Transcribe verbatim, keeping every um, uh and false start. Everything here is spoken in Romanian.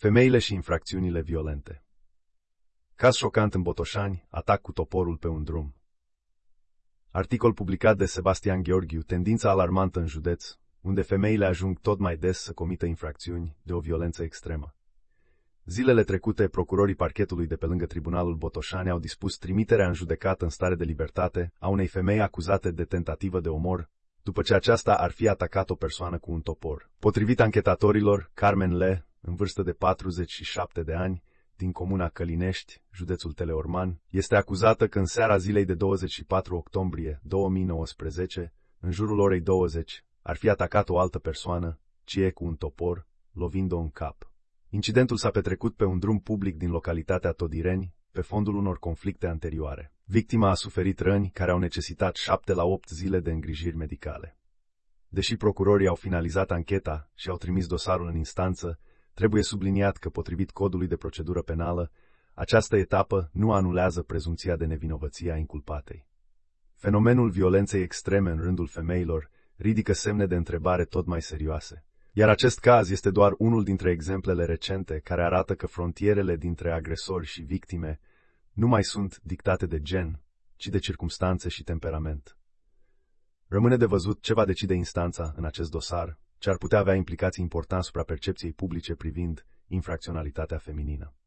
Femeile și infracțiunile violente. Caz șocant în Botoșani, atac cu toporul pe un drum. Articol publicat de Sebastian Gheorghiu, tendința alarmantă în județ, unde femeile ajung tot mai des să comită infracțiuni de o violență extremă. Zilele trecute, procurorii parchetului de pe lângă Tribunalul Botoșani au dispus trimiterea în judecată în stare de libertate a unei femei acuzate de tentativă de omor, după ce aceasta ar fi atacat o persoană cu un topor. Potrivit anchetatorilor, Carmen Le, în vârstă de patruzeci și șapte de ani, din comuna Călinești, județul Teleorman, este acuzată că în seara zilei de douăzeci și patru octombrie două mii nouăsprezece, în jurul orei douăzeci, ar fi atacat o altă persoană, Cie, cu un topor, lovind-o în cap. Incidentul s-a petrecut pe un drum public din localitatea Todireni, pe fondul unor conflicte anterioare. Victima a suferit răni care au necesitat șapte la opt zile de îngrijiri medicale. Deși procurorii au finalizat ancheta și au trimis dosarul în instanță, trebuie subliniat că, potrivit codului de procedură penală, această etapă nu anulează prezumția de nevinovăție a inculpatei. Fenomenul violenței extreme în rândul femeilor ridică semne de întrebare tot mai serioase, iar acest caz este doar unul dintre exemplele recente care arată că frontierele dintre agresori și victime nu mai sunt dictate de gen, ci de circumstanțe și temperament. Rămâne de văzut ce va decide instanța în acest dosar, ce ar putea avea implicații importante asupra percepției publice privind infracționalitatea feminină.